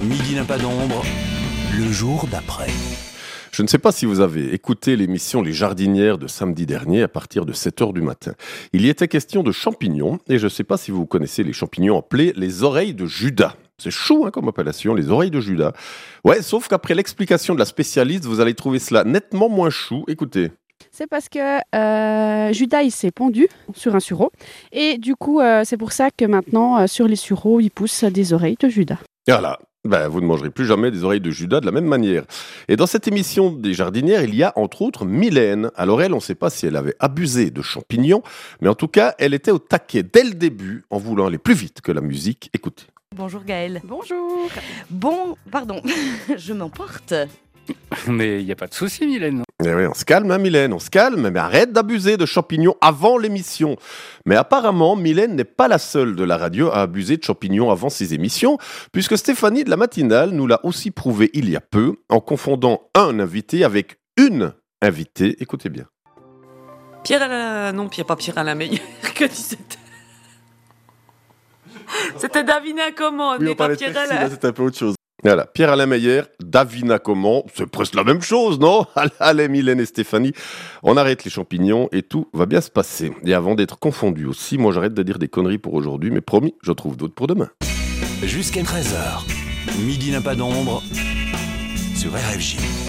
Midi n'a pas d'ombre, le jour d'après. Je ne sais pas si vous avez écouté l'émission Les Jardinières de samedi dernier à partir de 7h du matin. Il y était question de champignons et je ne sais pas si vous connaissez les champignons appelés les oreilles de Judas. C'est chou comme appellation, les oreilles de Judas. Ouais, sauf qu'après l'explication de la spécialiste, vous allez trouver cela nettement moins chou. Écoutez. C'est parce que Judas, il s'est pendu sur un sureau. Et du coup, c'est pour ça que maintenant, sur les sureaux, il pousse des oreilles de Judas. Voilà. Vous ne mangerez plus jamais des oreilles de Judas de la même manière. Et dans cette émission des jardinières, il y a entre autres Mylène. Alors elle, on ne sait pas si elle avait abusé de champignons, mais en tout cas, elle était au taquet dès le début en voulant aller plus vite que la musique. Écoutez. Bonjour Gaëlle. Bonjour. Pardon, je m'emporte. Mais il n'y a pas de souci, Mylène. Eh oui, on se calme, Mylène, on se calme, mais arrête d'abuser de champignons avant l'émission. Mais apparemment, Mylène n'est pas la seule de la radio à abuser de champignons avant ses émissions, puisque Stéphanie de la matinale nous l'a aussi prouvé il y a peu, en confondant un invité avec une invitée. Écoutez bien. Pierre à la meilleure que disait. C'était Davina comment, mais pas Pierre à la... C'est un peu autre chose. Voilà, Pierre-Alain Meyer, Davina comment, c'est presque la même chose, non? Allez, Mylène et Stéphanie, on arrête les champignons et tout va bien se passer. Et avant d'être confondu aussi, moi j'arrête de dire des conneries pour aujourd'hui, mais promis, je trouve d'autres pour demain. Jusqu'à 13h, Midi n'a pas d'ombre sur RFJ.